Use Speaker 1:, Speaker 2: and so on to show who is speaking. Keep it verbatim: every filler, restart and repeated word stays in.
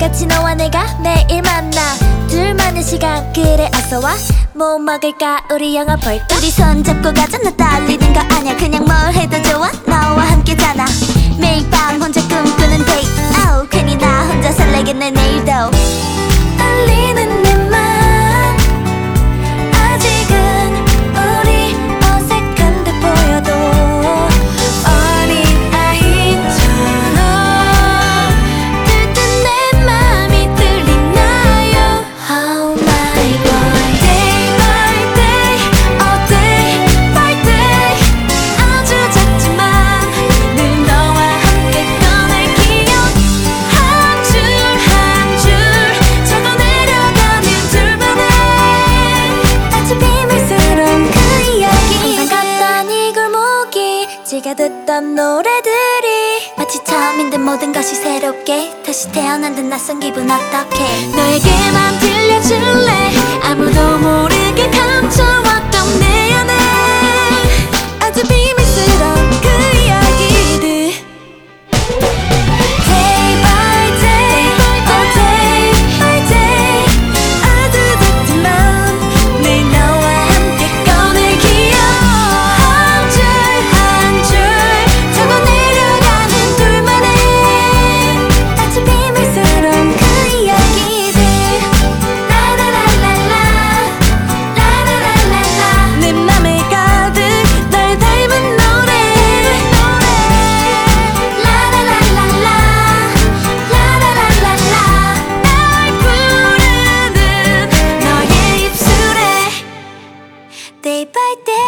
Speaker 1: 매일같이 너와 내가 매일 만나 둘만의 시간 그래 어서와 뭐 먹을까 우리 영화 볼까
Speaker 2: 우리 손잡고 가자 나 떨리는 거 아냐 그냥 뭘 해도 좋아 너와 함께잖아 매일 밤 혼자 꿈꾸는 데이트 oh, 괜히 나 혼자 설레겠네 내일도
Speaker 1: 떨리는 내 맘 아직은 우리 어색한데 보여도 어린 아이처럼 들뜬 내 맘이 들리나요 Oh my boy Day by day all day by day 아주 작지만 늘 너와 함께 꺼낼 기억 한 줄 한 줄 적어 내려가는 둘만의 아주 비밀스러운 그 이야기 항상 걷던 이 골목이 지가 듣던 노래들이
Speaker 2: 마치 처음인 듯 모든 것이 새롭게 다시 태어난 듯 낯선 기분 어떡해
Speaker 1: 너에게만 들려줄래 아무도 모르게 감춰왔던 내 안에 아주 비밀스러운 그 이야기들 Day by day, all day by day 아주 작지만 늘 너와 함께 꺼낼 기억 한 줄 한 줄 적어 내려가는 둘만의 아주 비밀스러운 그 이야기들 라라라라라 라라라라라 내 맘에 가득 널 닮은 노래 라라라라라 라라라라라 날 부르는 너의 입술에
Speaker 2: Day by day